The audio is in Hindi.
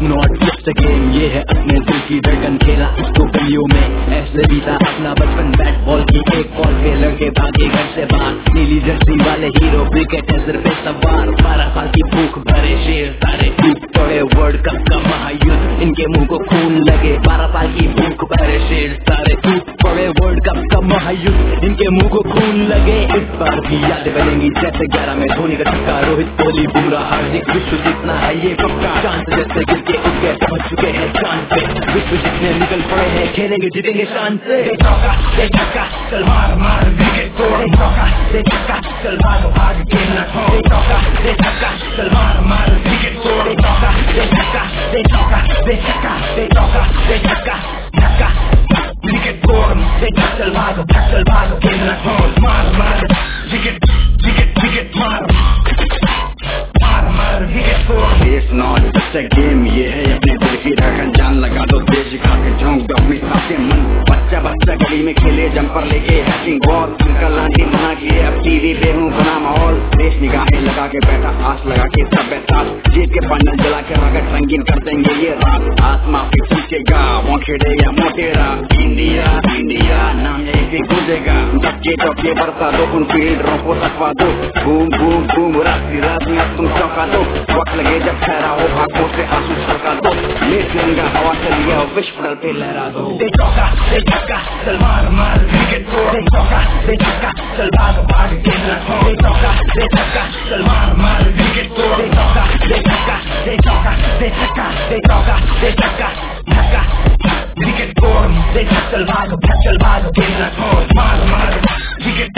नॉट जस्ट अ गेम, ये है अपने दिल की धड़कन खेला तो गलियों में ऐसे बीता अपना बचपन। बैट बॉल की एक बॉल पे लड़के भागे घर से बाहर, नीली जर्सी वाले हीरो विकेट है सिर पे सवार। 12 साल की भूख भरे शेर सारे टूट पड़े वर्ल्ड कप का महायुद्ध, इनके मुंह को खून लगे। 12 साल की भूख भरे शेर सारे टूट पड़े वर्ल्ड कप का महायुद्ध, इनके मुंह को खून लगे। इस बार भी यादें बनेंगी जैसे 11 में धोनी का छक्का, रोहित कोहली बुमराह हार्दिक, विश्व जीतना है ये पक्का। चांद जैसे गिर के उठ गए पहुंच चुके हैं चांद पे, विश्व जीतने निकल पड़े हैं, खेलेंगे जीतेंगे शान से। चौका दे छक्का चल मार मार विकेट तोड़, चौका दे छक्का चल भागो भाग के न छोड़, चौका दे छक्का चल मार मार विकेट तोड़, चौका दे छक्का दे चौका दे छक्का दे चौका दे छक्का छक्का विकेट तोड़, दे चल भागो के न छोड़, मार मार विकेट विकेट विकेट मार मार मार विकेट तोड़। It's not just a game, ये है अपने दिल की धड़कन, जान लगा दो देश खा के झोंक दो अपनी सबके मन। बच्चा बच्चा गली में खेले जंपर लेके हैचिंग बॉल, फिर लाठी बना के अब टीवी पे हूँ बना माहौल। देश निगाहें लगा के बैठा आस लगा के सब साथ, जीत के बंडल जला के रगड़ रंगीन कर देंगे ये रात। आसमां पे पूछेगा वो खेड़ेगा मोटेरा, इंडिया इंडिया नाम यही गूंजेगा। बच्चे चौके बरसा दो उन फील्डरों को थकवा दो, बूम बूम बूम रात्रि रात में तुम चौंका दो। वक्त लगे जब ठहरा हो भागों से आंसू छलका दो, ले तिरंगा हवा चलिए और विश्व पटल पे लहरा दो। दे चौका दे छक्का चल मार मार विकेट तोड़, दे चौका दे छक्का चल भाग भाग के न छोड़, दे चौका दे छक्का चल मार मार विकेट तोड़, दे चौका दे छक्का दे चौका दे छक्का दे चौका दे छक्का छक्का विकेट तोड़, दे चल भाग के न छोड़, मार मार विकेट